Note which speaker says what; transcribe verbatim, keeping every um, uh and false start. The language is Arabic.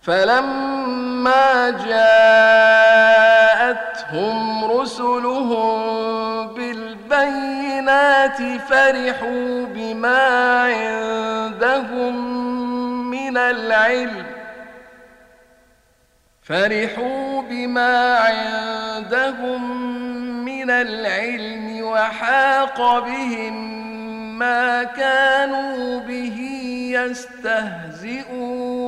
Speaker 1: فلما جاءتهم رسلهم بالبينات فرحوا بما عندهم من العلم فرحوا بما عندهم من العلم وحاق بهم ما كانوا به يستهزئون